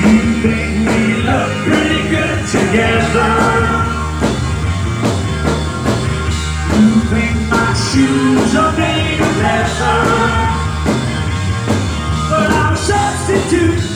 You think we look pretty good together. You think my shoes are made of leather, but I'm a substitute.